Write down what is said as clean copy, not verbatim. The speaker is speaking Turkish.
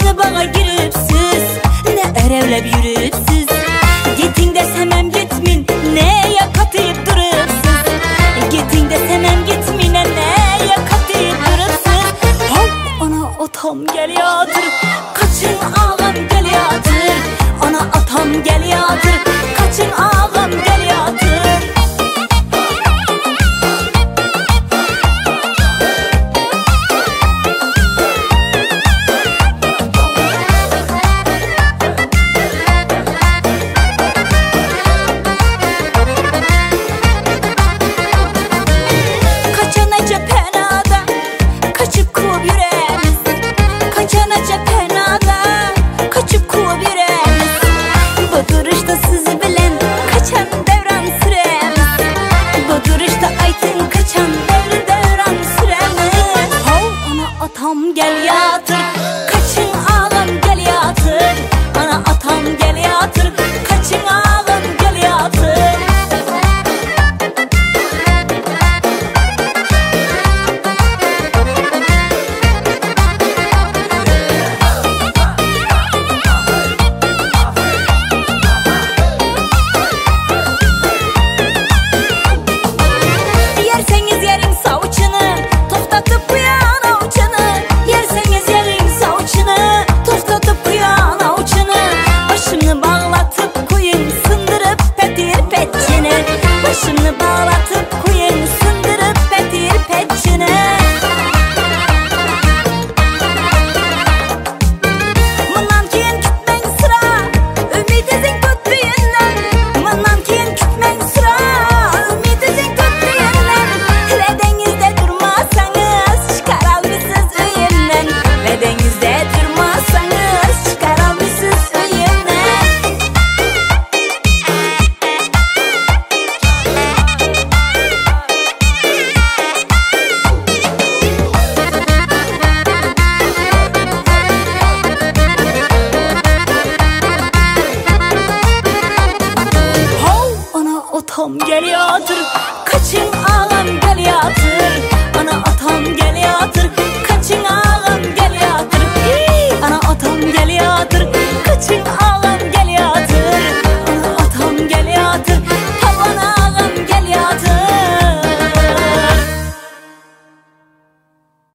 ne bağa giripsiz, ne erevlep yürüpsiz. Gitin desem hem gitmin, neye katıyıp durupsiz. Gitin desem hem gitmin, neye katıyıp durupsiz. Hop ana atam geliyordur, kaçın ağam geliyordur. Ana atam geliyordur, kaçın ağam geliyordur. Atam gel yatır, kaçın ağam gel yatır. Ana atam gel yatır, kaçın ağam.